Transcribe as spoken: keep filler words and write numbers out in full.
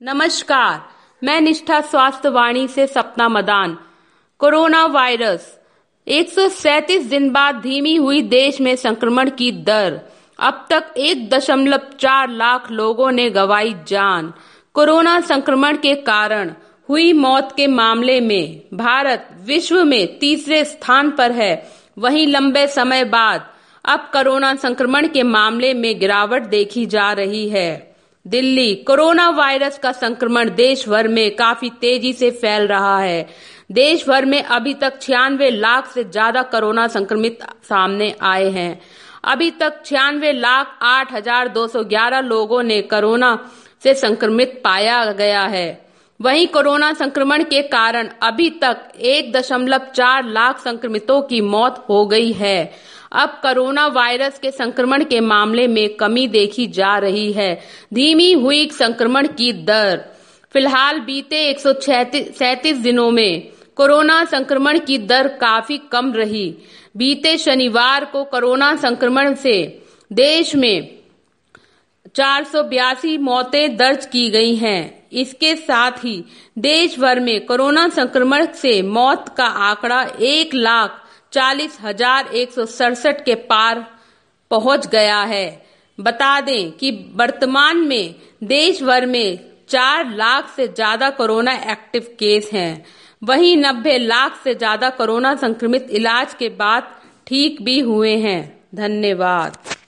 नमस्कार, मैं निष्ठा स्वास्थ्य वाणी से सपना मदान। कोरोना वायरस एक सौ सैंतीस दिन बाद धीमी हुई देश में संक्रमण की दर। अब तक एक दशमलव चार लाख लोगों ने गंवाई जान। कोरोना संक्रमण के कारण हुई मौत के मामले में भारत विश्व में तीसरे स्थान पर है। वहीं लंबे समय बाद अब कोरोना संक्रमण के मामले में गिरावट देखी जा रही है। दिल्ली कोरोना वायरस का संक्रमण देश भर में काफी तेजी से फैल रहा है। देश भर में अभी तक छियानवे लाख से ज्यादा कोरोना संक्रमित सामने आए हैं। अभी तक छियानवे लाख आठ हजार दो सौ ग्यारह लोगों ने कोरोना से संक्रमित पाया गया है। वहीं कोरोना संक्रमण के कारण अभी तक एक दशमलव चार लाख संक्रमितों की मौत हो गई है। अब कोरोना वायरस के संक्रमण के मामले में कमी देखी जा रही है। धीमी हुई संक्रमण की दर। फिलहाल बीते एक सौ सैंतीस दिनों में कोरोना संक्रमण की दर काफी कम रही। बीते शनिवार को कोरोना संक्रमण से देश में चार सौ बयासी मौतें दर्ज की गई हैं। इसके साथ ही देश भर में कोरोना संक्रमण से मौत का आंकड़ा एक लाख चालीस हजार एक सौ सड़सठ के पार पहुंच गया है। बता दें कि वर्तमान में देश भर में चार लाख से ज्यादा कोरोना एक्टिव केस हैं। वहीं नब्बे लाख से ज्यादा कोरोना संक्रमित इलाज के बाद ठीक भी हुए हैं। धन्यवाद।